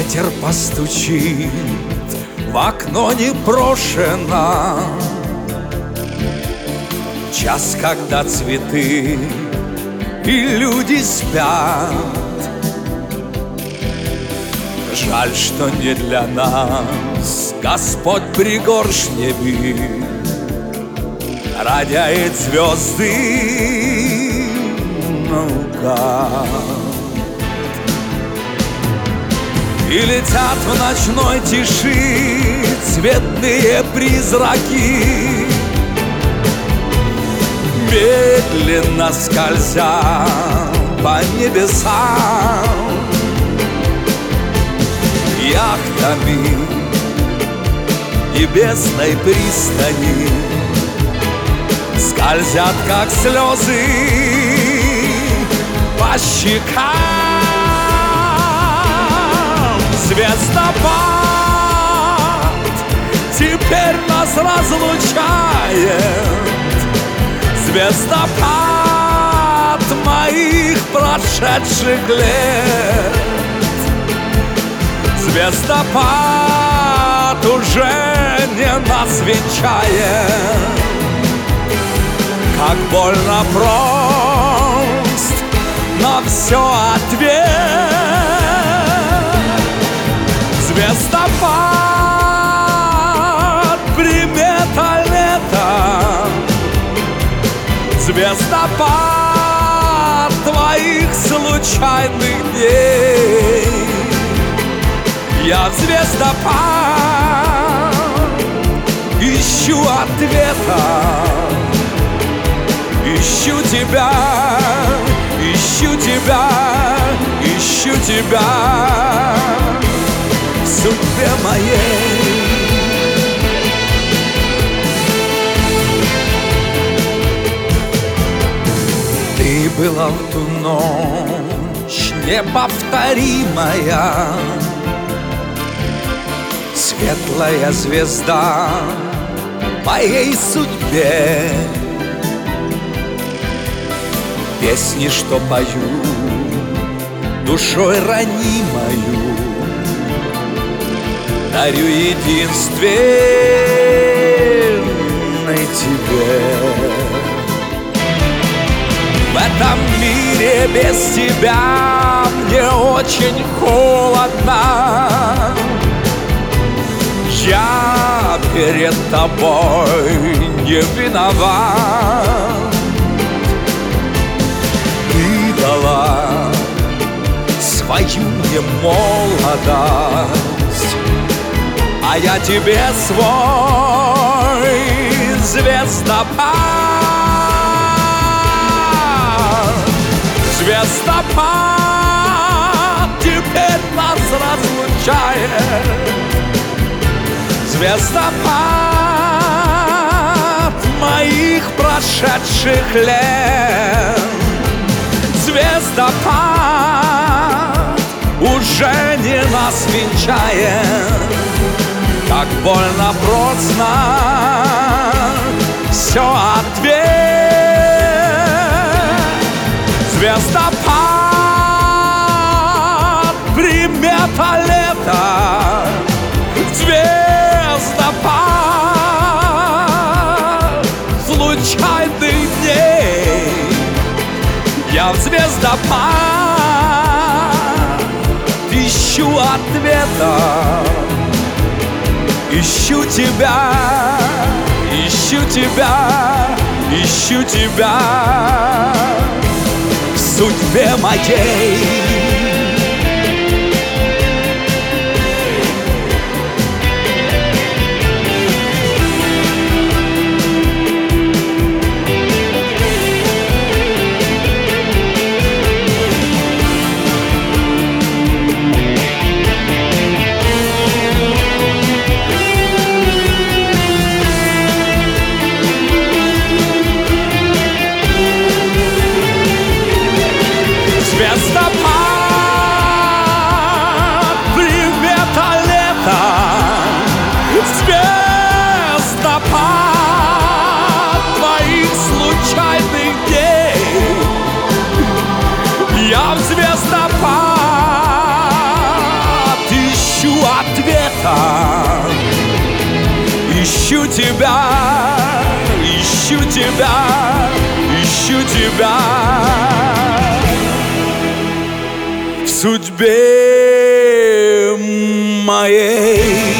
Ветер постучит в окно непрошено. Час, когда цветы и люди спят. Жаль, что не для нас Господь пригоршнями роняет звезды наугад. И летят в ночной тиши цветные призраки, медленно скользя по небесам. Яхтами небесной пристани скользят, как слезы, по щекам. Звездопад теперь нас разлучает, звездопад моих прошедших лет. Звездопад уже не нас венчает, как больно прост, но все ответ. Звездопад, примета лета, звездопад твоих случайных дней. Я в звездопад ищу ответа, ищу тебя, ищу тебя, ищу тебя в судьбе моей. Ты была в ту ночь неповторимая, светлая звезда моей судьбе. Песни, что пою душой ранимою, дарю единственной тебе. В этом мире без тебя мне очень холодно. Я перед тобой не виноват. Ты дала свою мне молодость, а я тебе свой звездопад. Звездопад теперь нас разлучает, звездопад моих прошедших лет. Звездопад уже не нас венчает, как больно просто, все ответ. Звездопад, примета лета, звездопад случайных дней. Я в звездопад ищу ответа, ищу тебя, ищу тебя, ищу тебя в судьбе моей. Звездопад, примета лета, звездопад твоих случайных дней. Я в звездопад ищу лета. Ищу тебя, ищу тебя, ищу тебя в судьбе моей.